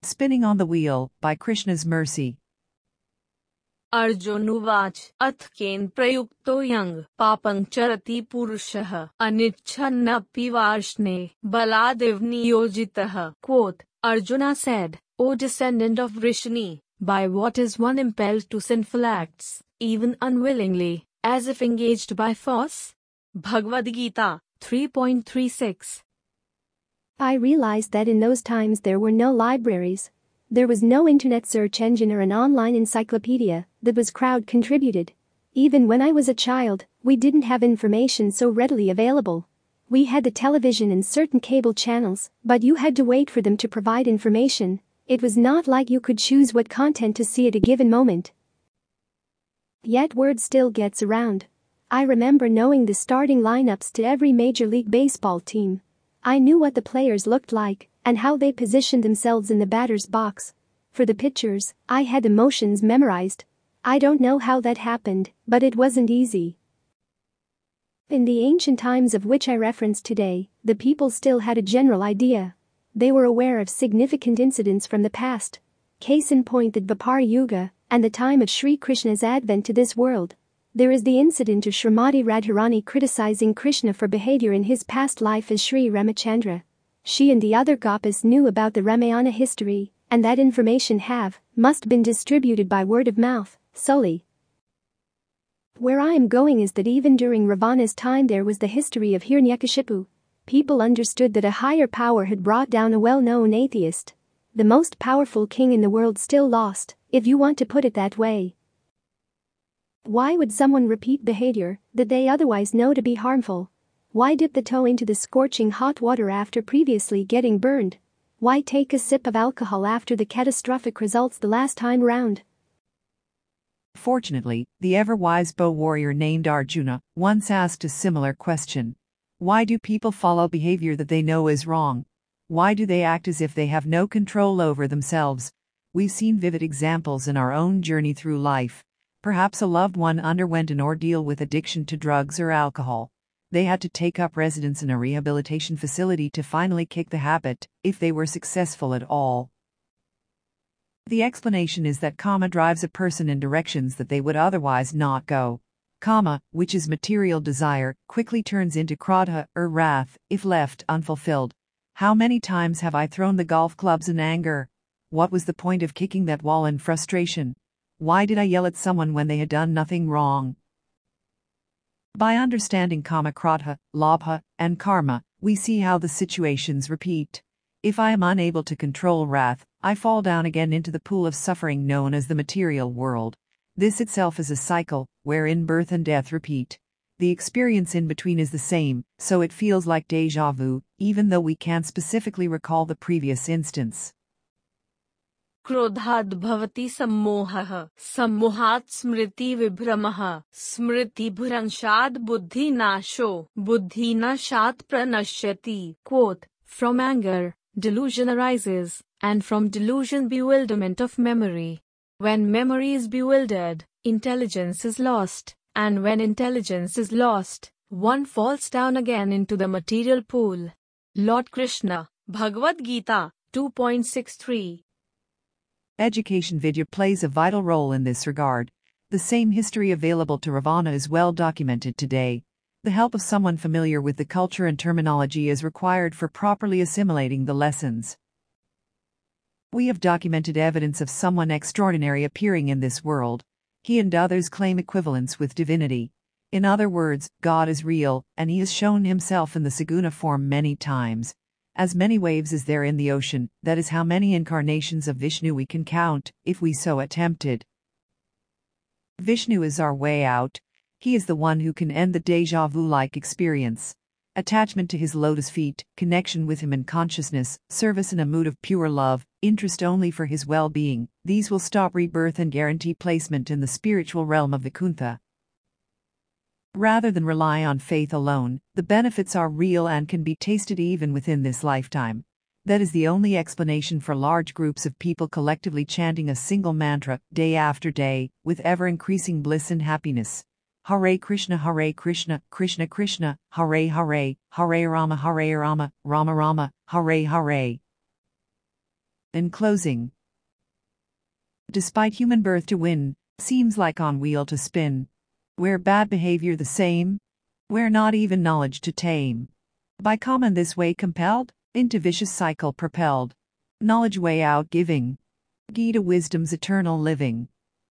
Spinning on the Wheel, by Krishna's Mercy. अर्जुनुवाच अथ केन प्रयुक्तो young पापं चरति पुरुषः अनिच्छन्नपि वार्ष्णे Baladev नियोजितः. Quote, Arjuna said, O descendant of Vrishni, by what is one impelled to sinful acts, even unwillingly, as if engaged by force? Bhagavad Gita 3.36. I realized that in those times there were no libraries. There was no internet search engine or an online encyclopedia that was crowd contributed. Even when I was a child, we didn't have information so readily available. We had the television and certain cable channels, but you had to wait for them to provide information. It was not like you could choose what content to see at a given moment. Yet word still gets around. I remember knowing the starting lineups to every Major League Baseball team. I knew what the players looked like and how they positioned themselves in the batter's box. For the pitchers, I had the motions memorized. I don't know how that happened, but it wasn't easy. In the ancient times of which I reference today, the people still had a general idea. They were aware of significant incidents from the past. Case in point the Dvapara Yuga and the time of Sri Krishna's advent to this world. There is the incident of Srimati Radharani criticizing Krishna for behavior in his past life as Sri Ramachandra. She and the other Gopas knew about the Ramayana history, and that information must been distributed by word of mouth, solely. Where I am going is that even during Ravana's time there was the history of Hiranyakashipu. People understood that a higher power had brought down a well-known atheist. The most powerful king in the world still lost, if you want to put it that way. Why would someone repeat behavior that they otherwise know to be harmful? Why dip the toe into the scorching hot water after previously getting burned? Why take a sip of alcohol after the catastrophic results the last time round? Fortunately, the ever-wise bow warrior named Arjuna once asked a similar question. Why do people follow behavior that they know is wrong? Why do they act as if they have no control over themselves? We've seen vivid examples in our own journey through life. Perhaps a loved one underwent an ordeal with addiction to drugs or alcohol. They had to take up residence in a rehabilitation facility to finally kick the habit, if they were successful at all. The explanation is that karma drives a person in directions that they would otherwise not go. Kama, which is material desire, quickly turns into krodha, or wrath, if left unfulfilled. How many times have I thrown the golf clubs in anger? What was the point of kicking that wall in frustration? Why did I yell at someone when they had done nothing wrong? By understanding kama, krodha, lobha, and karma, we see how the situations repeat. If I am unable to control wrath, I fall down again into the pool of suffering known as the material world. This itself is a cycle, wherein birth and death repeat. The experience in between is the same, so it feels like déjà vu, even though we can't specifically recall the previous instance. क्रोधाद् भवति सम्मोहः सम्मोहात् स्मृति विभ्रमः स्मृतिभ्रंशात् बुद्धिनाशो बुद्धिनाशात् प्रणश्यति. Quote, From anger, delusion arises, and from delusion bewilderment of memory. When memory is bewildered, intelligence is lost, and when intelligence is lost, one falls down again into the material pool. Lord Krishna, Bhagavad Gita 2.63. Education video plays a vital role in this regard. The same history available to Ravana is well documented today. The help of someone familiar with the culture and terminology is required for properly assimilating the lessons. We have documented evidence of someone extraordinary appearing in this world. He and others claim equivalence with divinity. In other words, God is real, and he has shown himself in the Saguna form many times. As many waves as there in the ocean, that is how many incarnations of Vishnu we can count, if we so attempted. Vishnu is our way out. He is the one who can end the déjà vu-like experience. Attachment to his lotus feet, connection with him in consciousness, service in a mood of pure love, interest only for his well-being, these will stop rebirth and guarantee placement in the spiritual realm of Vaikuntha. Rather than rely on faith alone, the benefits are real and can be tasted even within this lifetime. That is the only explanation for large groups of people collectively chanting a single mantra, day after day, with ever-increasing bliss and happiness. Hare Krishna, Krishna Krishna, Hare Hare, Hare Rama, Rama Rama, Hare Hare. In closing, despite human birth to win, seems like on wheel to spin. Where bad behavior the same, where not even knowledge to tame. By common this way compelled, into vicious cycle propelled. Knowledge way out giving. Key to wisdom's eternal living.